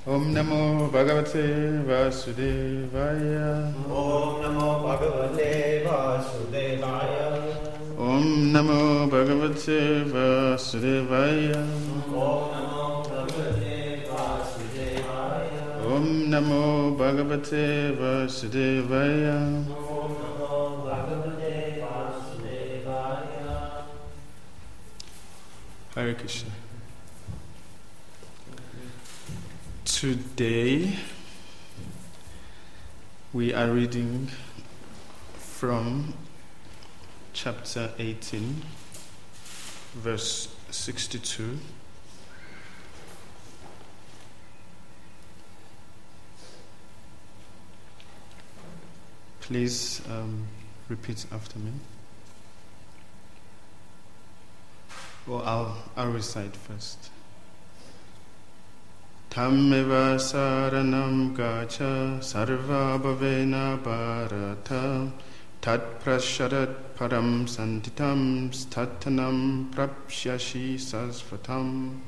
Om Namo Bhagavate Vasudevaya. Om Namo Bhagavate Vasudevaya. Om Namo Bhagavate Vasudevaya. Om Namo Bhagavate Vasudevaya. Om Namo Bhagavate Vasudevaya. Om Namo Bhagavate Vasudevaya. Hare Krishna. Today we are reading from chapter 18, verse 62. Please repeat after me. Or I'll recite first. Dhammeva saranam gacha sarva bhavena bharata tat prasharat param santitam statanam prapsyashi sasvatam.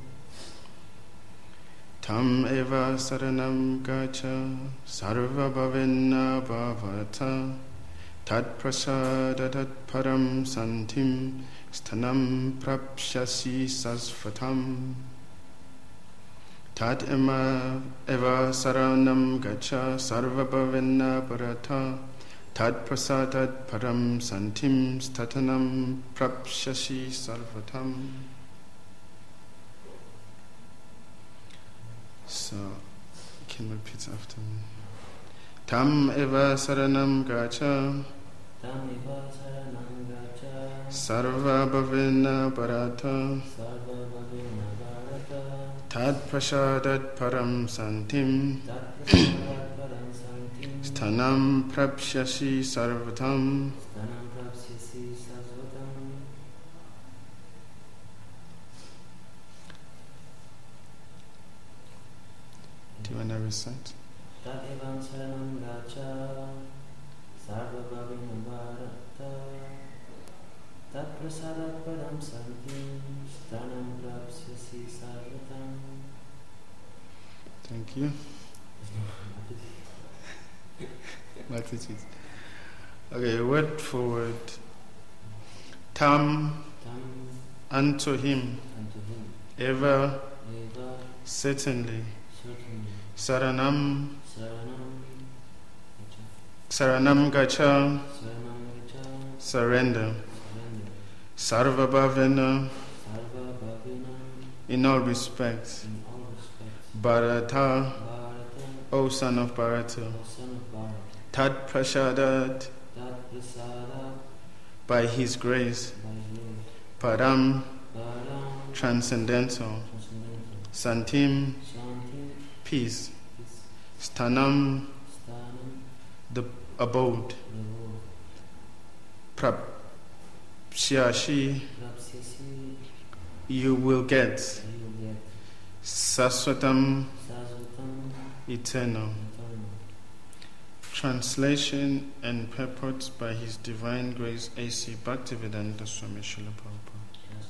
Dhammeva saranam gacha sarva bhavena bharata tat prasharat param santim stanam prapsyashi sasvatam. Tat eva saranam gacha sarva bhavena bharata tat prasadat param santim statanam prapsyashi sarvatam. So, can you repeat after me? Tam eva saranam gacha sarva bhavena bharata tat prasadat param santim stanam prapsyashi sarvatam. Do you want to recite? Tat evam saranam gacha sarva bhavena bharata tat prasadat param santim stanam prapsyasi sarvatam. Thank you. Okay, word for word. Tam, unto him, ever, certainly. Saranam gacha, surrender. Sarva bhavena, in all respects. Bharata, O son of Bharata. Tat prasadat, by his grace. Param, transcendental. Santim, peace. Stanam, the abode. Prapsyashi, you will get. Saswatam, eternal. Translation and purport by His Divine Grace A.C. Bhaktivedanta Swami Srila Prabhupada.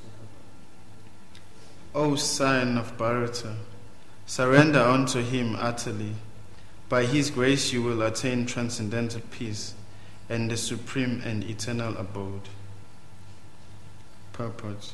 O Son of Bharata, surrender unto him utterly. By his grace you will attain transcendental peace and the supreme and eternal abode. Purport.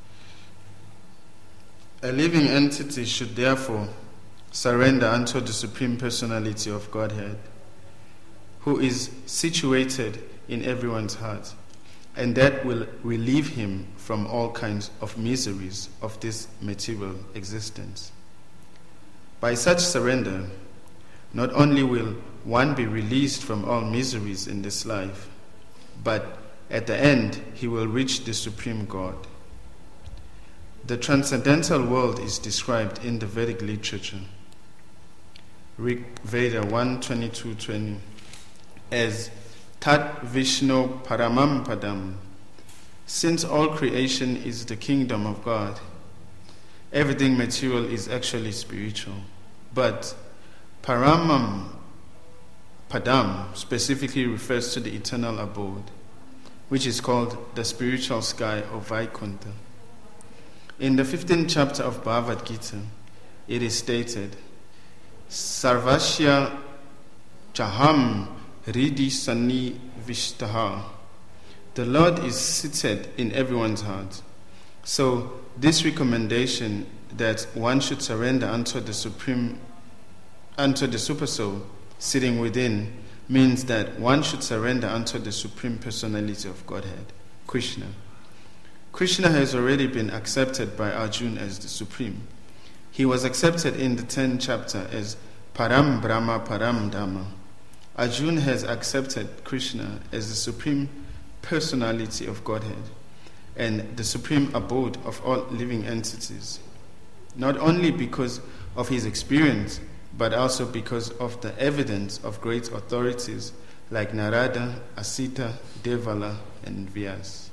A living entity should therefore surrender unto the Supreme Personality of Godhead, who is situated in everyone's heart, and that will relieve him from all kinds of miseries of this material existence. By such surrender, not only will one be released from all miseries in this life, but at the end he will reach the Supreme God. The transcendental world is described in the Vedic literature, Rig Veda 1:22-20, as Tat Vishnu Paramam Padam. Since all creation is the kingdom of God, everything material is actually spiritual. But Paramam Padam specifically refers to the eternal abode, which is called the spiritual sky of Vaikuntha. In the 15th chapter of Bhagavad Gita, it is stated, Sarvasya Chaham Ridi Sani Vishtaha. The Lord is seated in everyone's heart. So this recommendation that one should surrender unto the Supreme, unto the Supersoul sitting within, means that one should surrender unto the Supreme Personality of Godhead, Krishna. Krishna has already been accepted by Arjuna as the Supreme. He was accepted in the 10th chapter as Param Brahma Param Dhamma. Arjuna has accepted Krishna as the Supreme Personality of Godhead and the supreme abode of all living entities, not only because of his experience, but also because of the evidence of great authorities like Narada, Asita, Devala, and Vyas.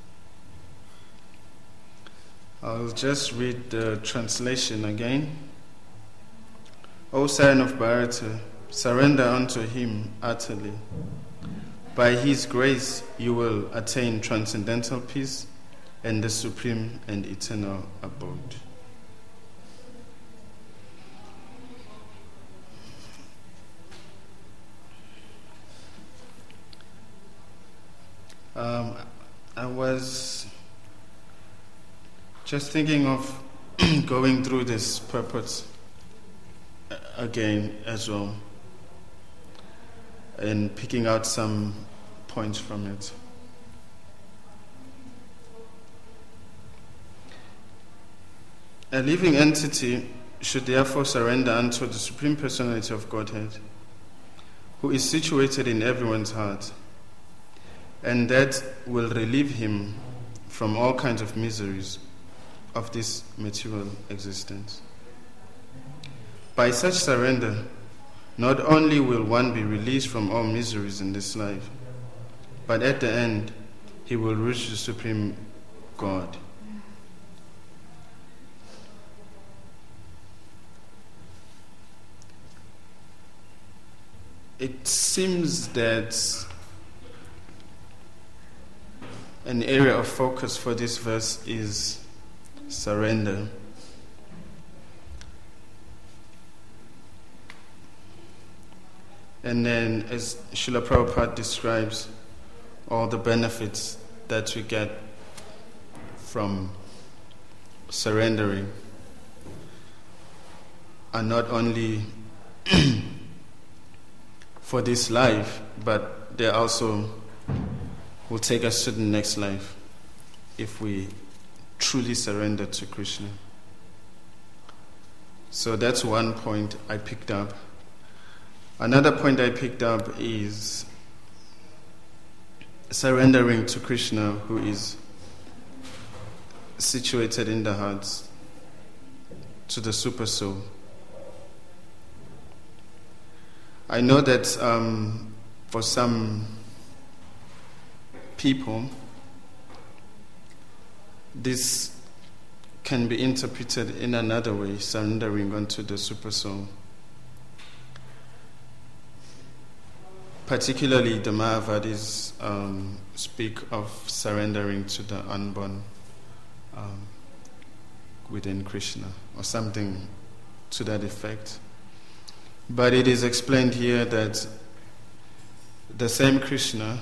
I'll just read the translation again. O son of Bharata, surrender unto him utterly. By his grace you will attain transcendental peace and the supreme and eternal abode. I was just thinking of going through this purport again as well and picking out some points from it. A living entity should therefore surrender unto the Supreme Personality of Godhead, who is situated in everyone's heart, and that will relieve him from all kinds of miseries of this material existence. By such surrender, not only will one be released from all miseries in this life, but at the end, he will reach the Supreme God. It seems that an area of focus for this verse is surrender. And then, as Srila Prabhupada describes, all the benefits that we get from surrendering are not only for this life, but they also will take us to the next life if we truly surrender to Krishna. So that's one point I picked up. Another point I picked up is surrendering to Krishna, who is situated in the hearts, to the Super Soul. I know that for some people, this can be interpreted in another way, surrendering unto the Super Soul. Particularly the Mayavadis speak of surrendering to the unborn within Krishna, or something to that effect. But it is explained here that the same Krishna,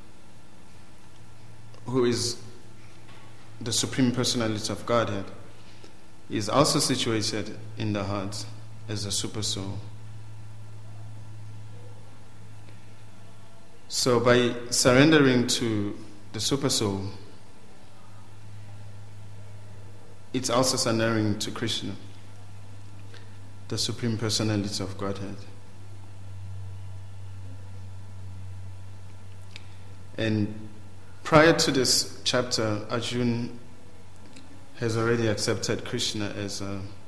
who is the Supreme Personality of Godhead, is also situated in the heart as a Super Soul. So by surrendering to the Super Soul, it's also surrendering to Krishna, the Supreme Personality of Godhead. And prior to this chapter, Arjuna has already accepted Krishna as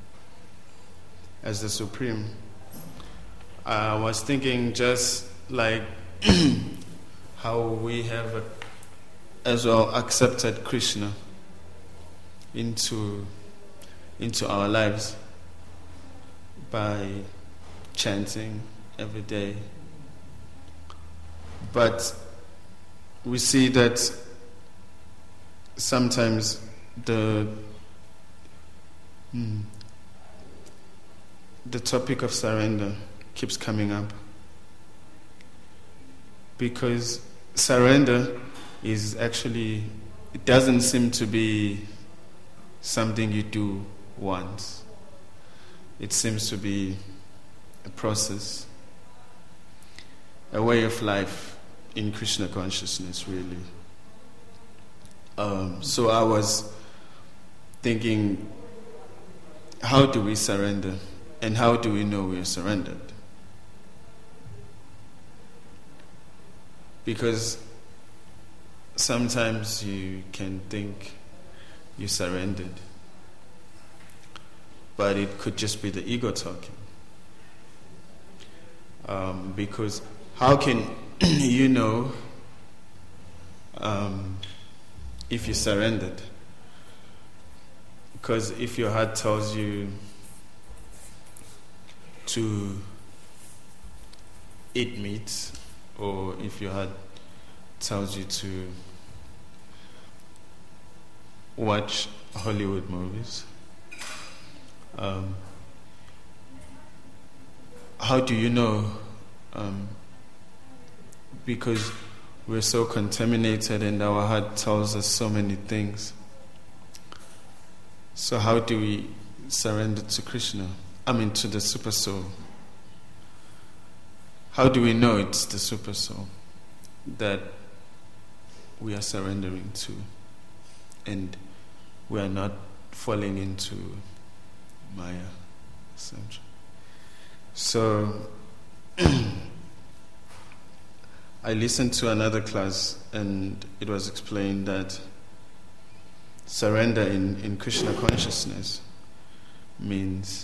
the Supreme. I was thinking just like how we have as well accepted Krishna into our lives by chanting every day. But we see that sometimes the topic of surrender keeps coming up. Because surrender is actually, it doesn't seem to be something you do once. It seems to be a process, a way of life in Krishna consciousness, really. So I was thinking, how do we surrender? And how do we know we are surrendered? Because sometimes you can think you surrendered, but it could just be the ego talking. Because how can you know if you surrendered? Because if your heart tells you to eat meat, or if your heart tells you to watch Hollywood movies, how do you know? Because we're so contaminated and our heart tells us so many things. So how do we surrender to Krishna? To the Super Soul. How do we know it's the Super Soul that we are surrendering to, and we are not falling into Maya, essentially? So I listened to another class, and it was explained that surrender in Krishna consciousness means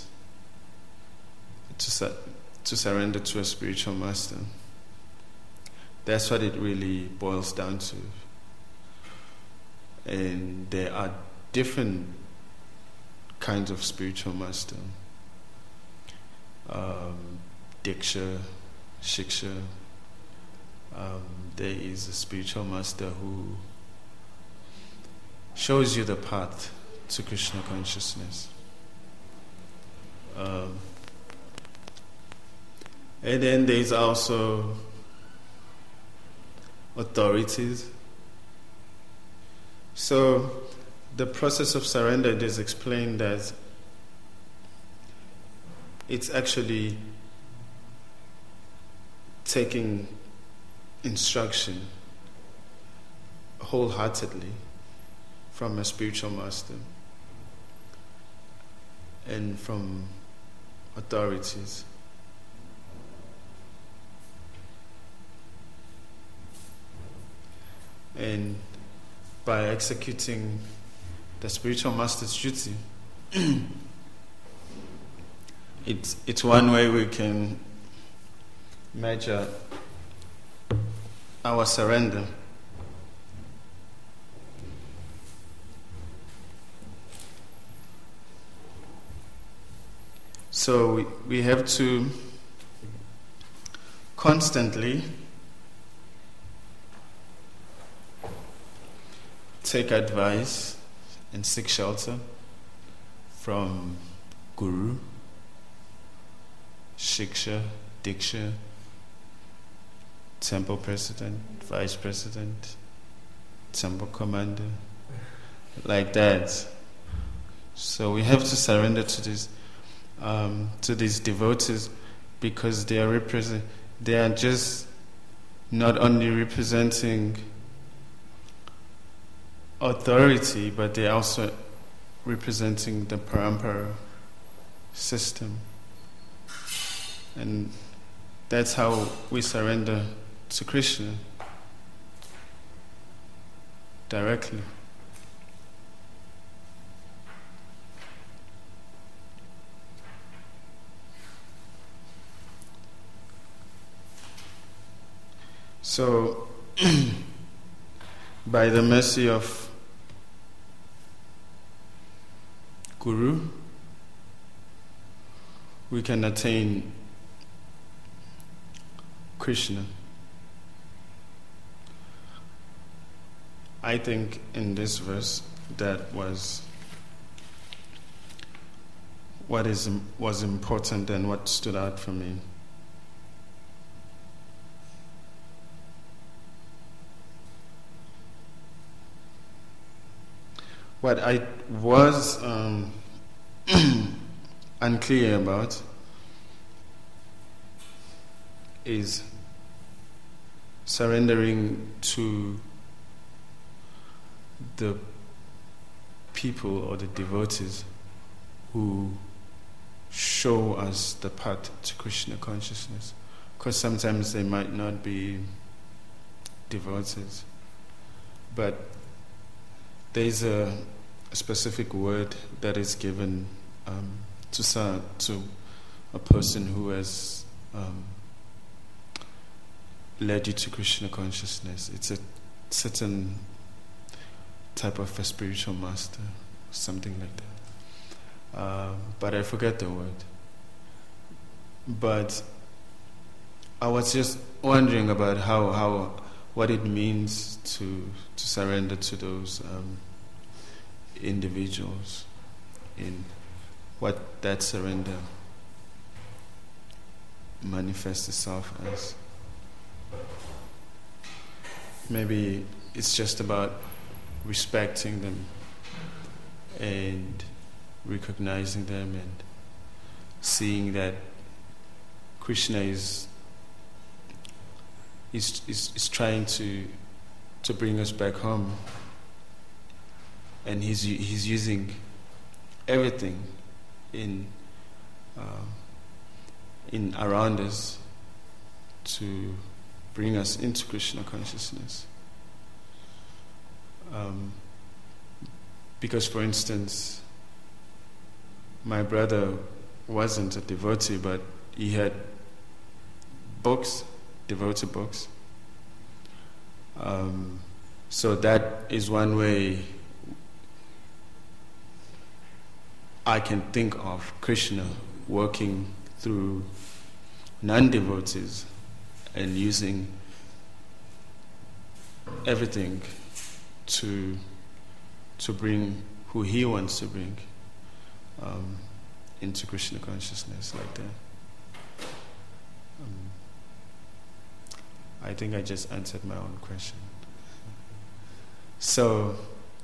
to surrender to a spiritual master. That's what it really boils down to. And there are different kinds of spiritual master. Diksha, Shiksha. There is a spiritual master who shows you the path to Krishna consciousness. And then there's also authorities. So the process of surrender is explained as it's actually taking instruction wholeheartedly from a spiritual master and from authorities. And by executing the spiritual master's duty, it's one way we can measure our surrender. So we have to constantly take advice and seek shelter from Guru, Shiksha, Diksha, temple president, vice president, temple commander, like that. So we have to surrender to these devotees, because they are just not only representing authority, but they're also representing the parampara system. And that's how we surrender to Krishna directly. So, by the mercy of Guru, we can attain Krishna. I think in this verse that was what was important and what stood out for me. what I was unclear about is surrendering to the people or the devotees who show us the path to Krishna consciousness, because sometimes they might not be devotees, but there is a specific word that is given to a person who has led you to Krishna consciousness. It's a certain type of a spiritual master, something like that. But I forget the word. But I was just wondering about what it means to surrender to those individuals, in what that surrender manifests itself as. Maybe it's just about respecting them and recognizing them and seeing that Krishna is trying to bring us back home, and he's using everything in around us to bring us into Krishna consciousness. Because, for instance, my brother wasn't a devotee, but he had books, devotee books. So that is one way I can think of Krishna working through non-devotees and using everything to bring who he wants to bring into Krishna consciousness, like that. I think I just answered my own question. So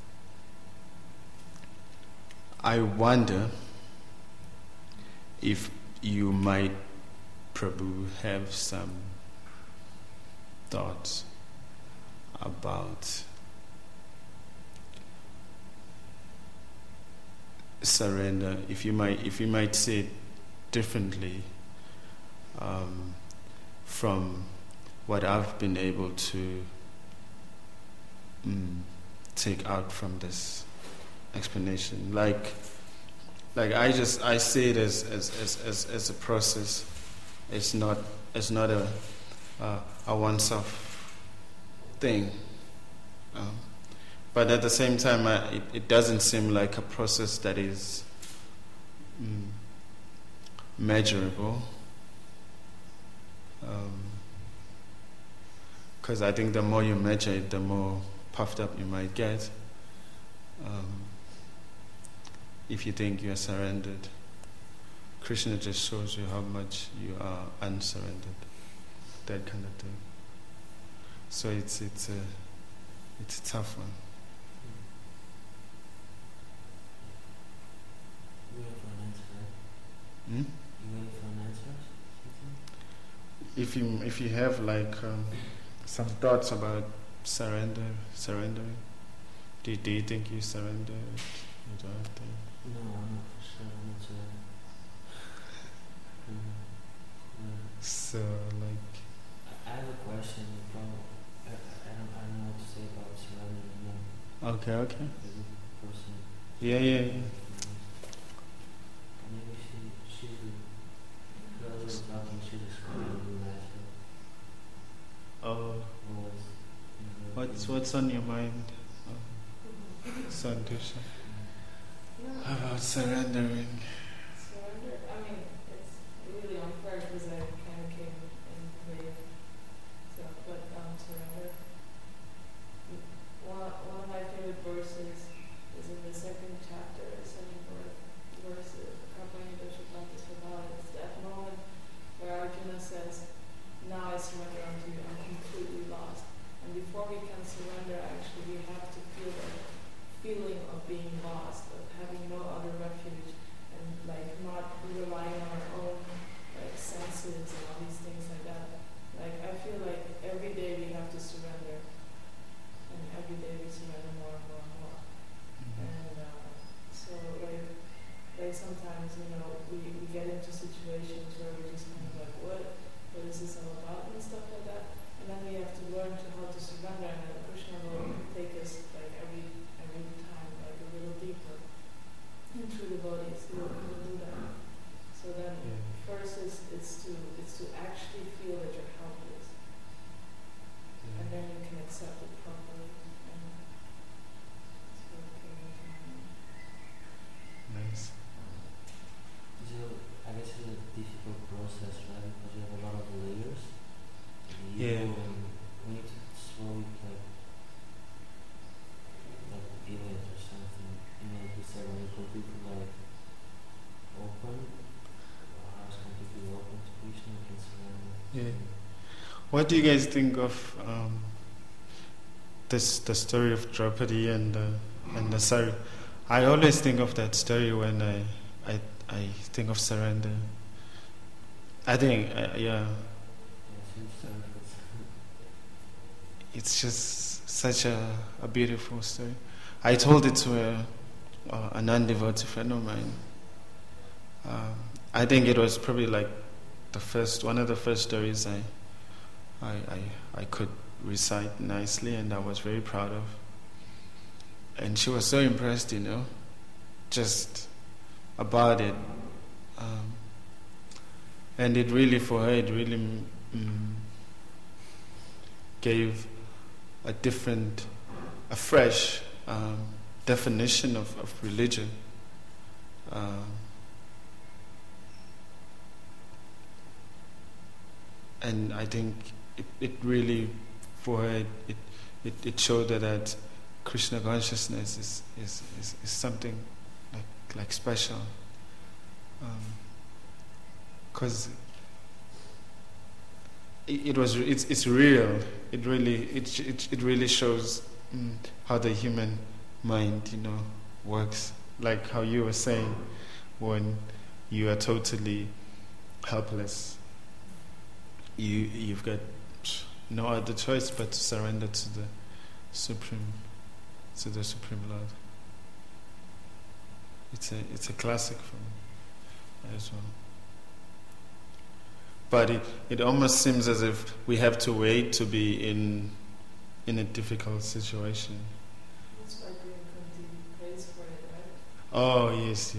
I wonder if you might, Prabhu, have some thoughts about surrender, if you might say it differently from what I've been able to take out from this explanation. Like I see it as a process. It's not a once-off thing. But at the same time, it doesn't seem like a process that is measurable. Because I think the more you measure it, the more puffed up you might get. If you think you are surrendered, Krishna just shows you how much you are unsurrendered. That kind of thing. So it's a tough one. You wait for an answer, right? You wait for an answer? If you have like some thoughts about surrendering, do you think you surrendered? You don't think? No, I'm not for sure. I'm not sure. So like, I have a question. I don't know what to say about surrendering. No. Okay. Person. Yeah. Maybe she was talking. She described the matter. Oh, what's on your mind, Santusha? About surrendering. Surrender? I mean, it's really unfair because I kind of came in late. So, but surrender. One of my favorite verses is in the second chapter, the second verse, accompanying the Shuklantas Prabha. It's that moment where Arjuna says, "Now I surrender unto you, I'm completely lost." And before we can surrender, actually, we have to feel that feeling of being lost, of having no other refuge, and like not relying on our own like senses and all these things like that. Like I feel like every day we have to surrender, and every day we surrender more and more and more. And so like sometimes we get into situations where we're just kind of like what is this all about and stuff like that. And then we have to learn how to surrender, and then Krishna will take us like every time like a little deeper into the bodies. He will do that. So then first it's to actually feel that you're helpless, and then you can accept it properly. And that's what Nice. So I guess it's a difficult process, right? Because you have a lot of layers. Yeah. We need to slowly like feel it or something. Like you said, when you're completely like open, your heart's completely open to Krishna, you can surrender. Yeah. What do you guys think of the story of Draupadi and the Sari? I always think of that story when I think of surrender. I think, it's just such a beautiful story. I told it to a non-devotee friend of mine. I think it was probably like one of the first stories I could recite nicely, and I was very proud of. And she was so impressed, just about it. And it really, for her, gave a fresh definition of religion. And I think it really, for her, it showed her that Krishna consciousness is something like special. Because it's real. It really shows how the human mind, works. Like how you were saying, when you are totally helpless, you've got no other choice but to surrender to the Supreme Lord. It's a classic for me as well. But it almost seems as if we have to wait to be in a difficult situation. That's why Kunti prays for it, right? Oh yes.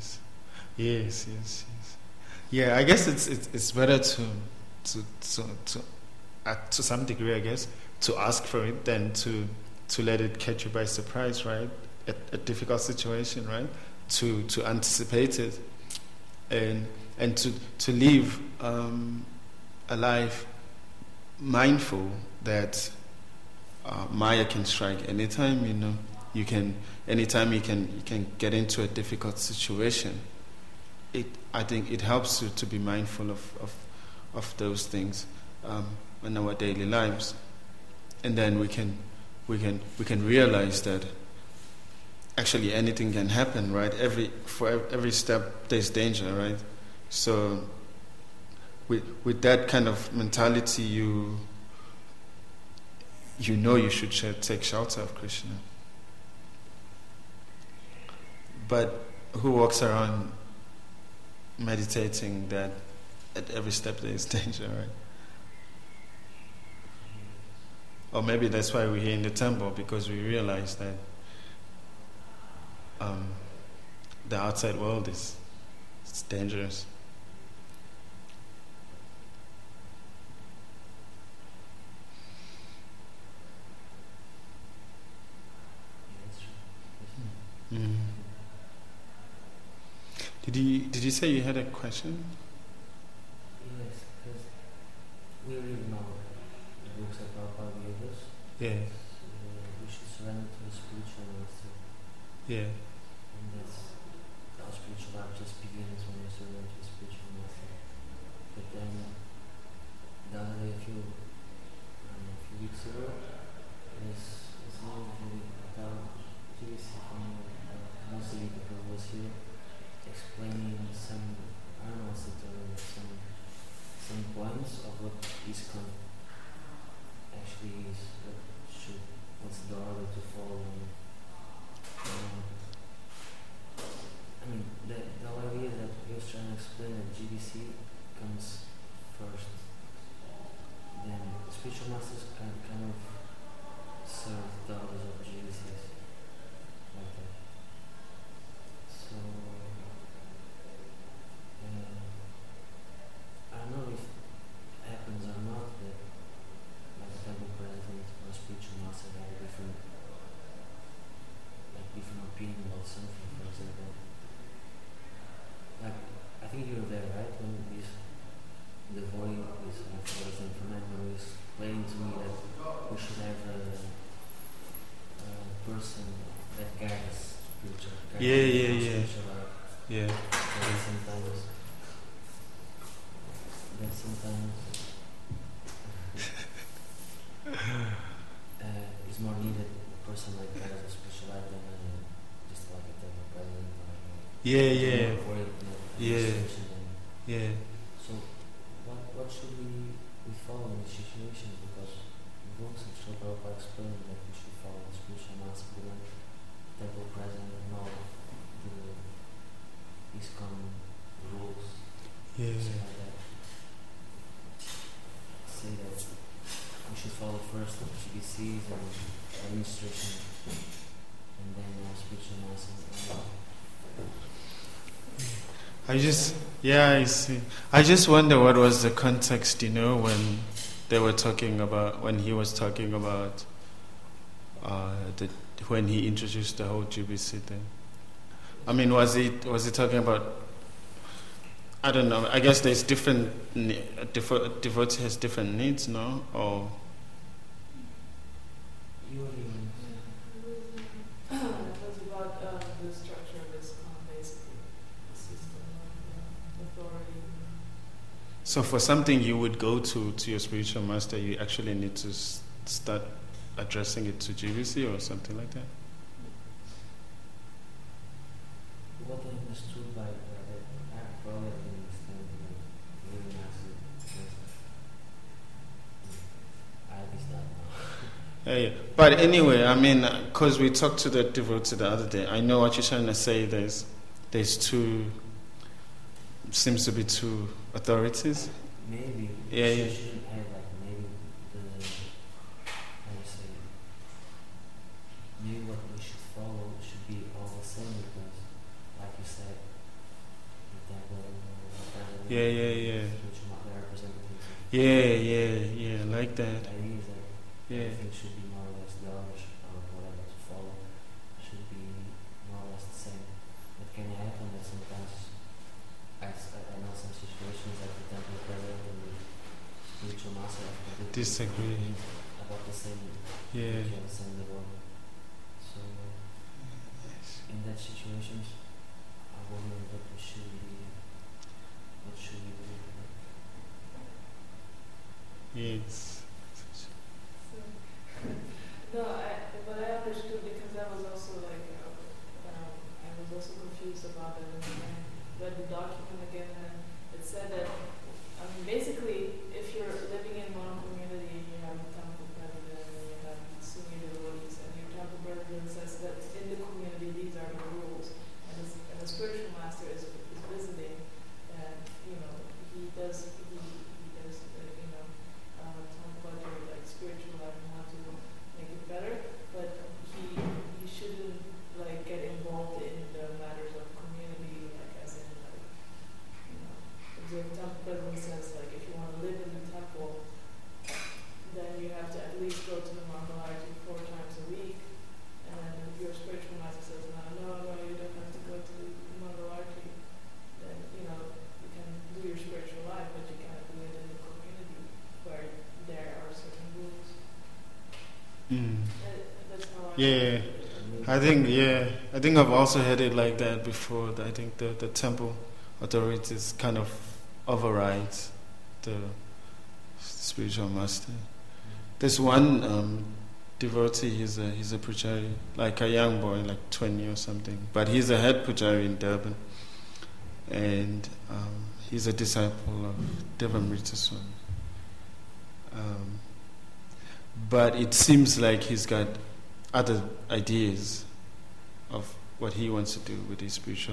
Yeah, I guess it's better to some degree, I guess, to ask for it than to let it catch you by surprise, right? A difficult situation, right? To anticipate it and to live a life mindful that Maya can strike anytime. Anytime you can get into a difficult situation. I think it helps you to be mindful of those things in our daily lives, and then we can realize that actually anything can happen, right? For every step there's danger, right? So with that kind of mentality, you should take shelter of Krishna. But who walks around meditating that at every step there is danger, right? Or maybe that's why we're here in the temple, because we realize that the outside world it's dangerous. Mm. Did you say you had a question? Yes, because we read now the books about our Vedas. Yeah. We should surrender to the spiritual master. Yeah. And that's our spiritual life just begins when you surrender to the spiritual master. But then the other day, a few weeks ago, this lady down GVC points of what ISKCON actually is, what's the order to follow. I mean, the whole idea that he was trying to explain that GBC comes first, then spiritual masters kind of serve the orders of GBCs, like that. So, I don't know if it happens or not that like a temple president or spiritual master have a different opinion about something, for example. Like, I think you were there, right, when the voice from Edmund was explaining to me that we should have a person that guides spiritual. Yeah. That sometimes is more needed, a person like that as a spiritual life than just like a temple president or So what should we follow in these situations? Because the books of Srila Prabhupada explain that we should follow the spiritual master, temple president, and all the ISKCON rules. Say that we should follow first the GBCs and administration, and then spiritual master. I see. I just wonder what was the context, when they were talking about, when he was talking about when he introduced the whole GBC thing. I mean, was he talking about? I don't know. I guess there's different devotee has different needs, no? Or it was about the structure of this basically, the system of authority. So for something you would go to your spiritual master, you actually need to start addressing it to GBC or something like that? What I understood by that, I probably didn't understand the master. I understand now. Yeah. But anyway, I mean, because we talked to the devotee the other day, I know what you're trying to say. There's two, seems to be two authorities. Maybe. Yeah. Should have maybe maybe what we should follow should be all the same, because, like you said, the temple, Yeah, like that. The idea is that everything should be more or less the orders or whatever to follow should be more or less the same. It can happen that sometimes, I know some situations that the temple president and the spiritual master have disagree about the same. Yeah. The same development. So in that situations, I wonder what should we do. Yes. No, but I understood, because I was also I was also confused about it, and I read the document again, and it said that, basically, if you're living in one community and you have a temple president and you have senior devotees, and your temple president says that in the community these are the rules, and the spiritual master is visiting, and he does talk about your spiritual life and how to make it better, but he shouldn't get involved in the matters of community, as in if the temple president says if you want to live in the temple, then you have to at least go to the Mangalarti 4 times a week, and then if your spiritual master says no, you don't have to go to the Mangalarti, then you can do your spiritual life, but you can't do it in the community where there are certain rules. That's how I think I've also heard it like that before. I think the temple authorities kind of overrides the spiritual master. There's one devotee. He's a pujari, like a young boy, like 20 or something, but he's a head pujari in Durban. and he's a disciple of Devamrita Swami. But it seems like he's got other ideas of what he wants to do with his spiritual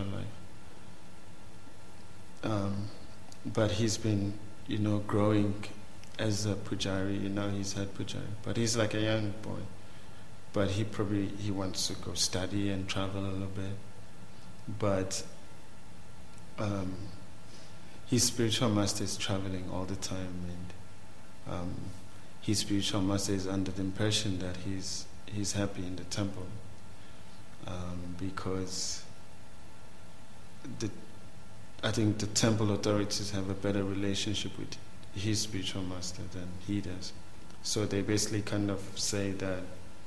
life. But he's been, growing as a pujari. He's head pujari. But he's like a young boy. But he wants to go study and travel a little bit. But his spiritual master is traveling all the time, and his spiritual master is under the impression that he's happy in the temple, because I think the temple authorities have a better relationship with his spiritual master than he does. So they basically kind of say that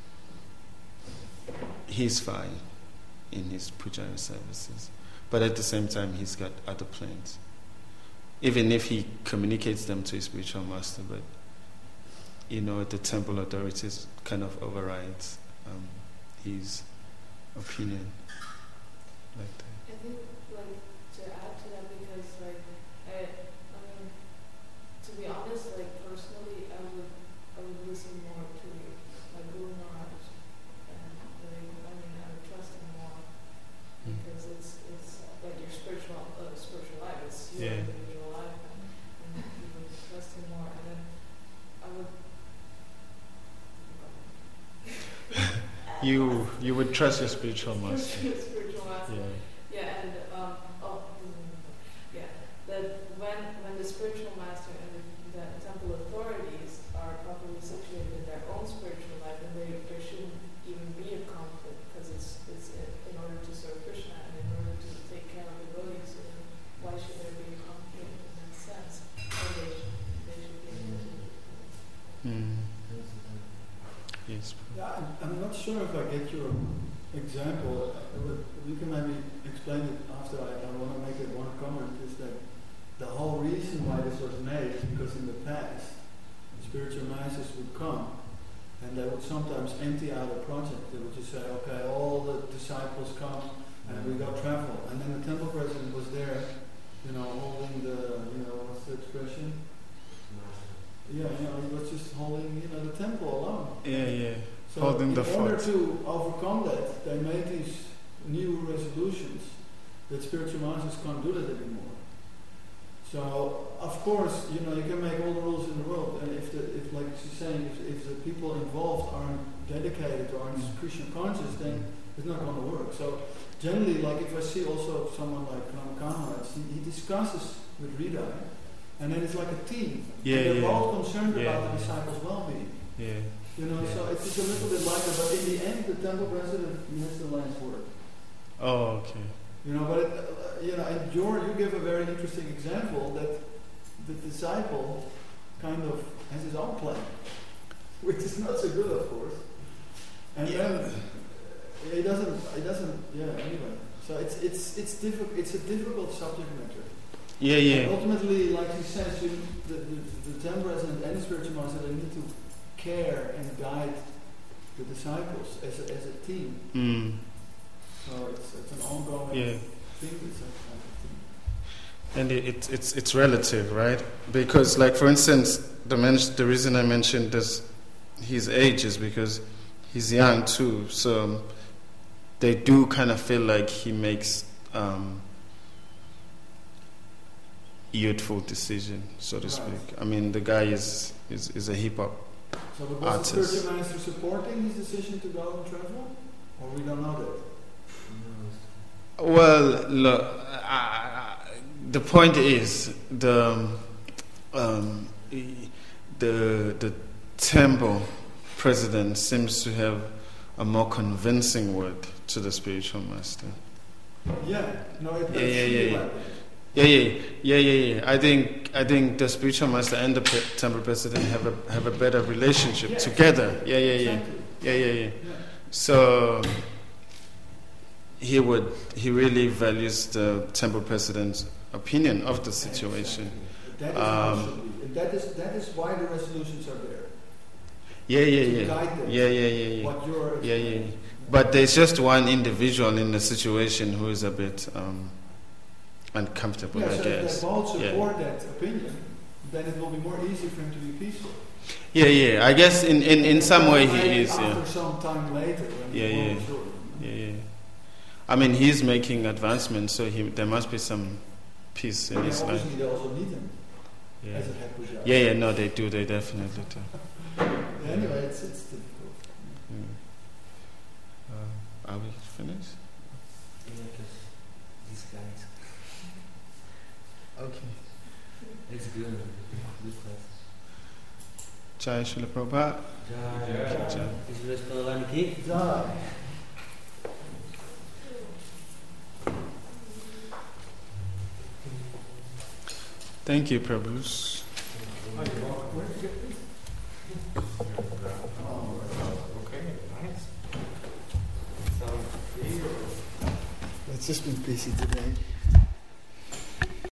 he's fine in his pujari services, but at the same time he's got other plans, even if he communicates them to his spiritual master. But the temple authorities kind of overrides his opinion like that. I think, to add to that, because, to be honest, personally, I would listen more to Guru Maharaj, and I would trust him more, because it's like your spiritual life, it's your individual life, and you would trust him more, and then I would. You would trust your spiritual master. Spiritual master. Yeah, and that when the spiritual master and the temple authorities are properly situated in their own spiritual life, then there shouldn't even be a conflict, because it's in order to serve Krishna and in order to take care of the devotees. So why should there be a conflict in that sense? Or they should be able to. Yes. Yeah, I'm not sure if I get your example. You can maybe explain it after. I want to make it one comment, is that the whole reason why this was made is because in the past, spiritual masters would come and they would sometimes empty out a project. They would just say, okay, all the disciples come and we go travel. And then the temple president was there, holding the, what's the expression? Yeah, he was just holding, the temple alone. Yeah. So holding the fort. In order to overcome that, they made these new resolutions that spiritual masters can't do that anymore. So, of course, you can make all the rules in the world, and if like she's saying, if the people involved aren't dedicated or aren't Krishna conscious, then it's not going to work. So, generally, if I see also someone like Ramakana, he discusses with Hridaya, and then it's like a team. They're all concerned about the disciples' well-being. So it's a little bit like that, but in the end, the temple president has the last word. Oh, okay. But and you give a very interesting example that the disciple kind of has his own plan, which is not so good, of course. And then he doesn't. Anyway, so it's difficult. It's a difficult subject matter. And ultimately, like he says, the temple president and the spiritual master, they need to care and guide the disciples as a team. So it's an ongoing thing. And it's relative, right? Because, for instance, the reason I mentioned his age is because he's young too. So they do kind of feel like he makes youthful decision, so to speak. I mean, the guy is a hip hop artist. Was the spiritual master supporting his decision to go and travel, or we don't know that? Well, look, the point is the temple president seems to have a more convincing word to the spiritual master. Yeah. I think the spiritual master and the temple president have a better relationship together. Exactly. So he really values the temple president's opinion of the situation. That is how it should be. That is why the resolutions are there. To guide them. But there's just one individual in the situation who is a bit uncomfortable, Yeah, I so guess. if they both Yeah. support that opinion, then it will be more easy for him to be peaceful. Yeah. I guess in some way Maybe he is. after Yeah. some time later, when Yeah, the yeah. world is over. Yeah. I mean, he's making advancements, so there must be some peace in Yeah, his life. obviously they also need him Yeah. as a head push-up. Yeah. No, they do. They definitely do. Anyway, it's difficult. Are we finished? Yeah, because these guys, Okay. it's good. Good class. Jai Srila Prabhupada. Jai. Is this the key? Yeah. Thank you, Prabhus. It's just been busy today.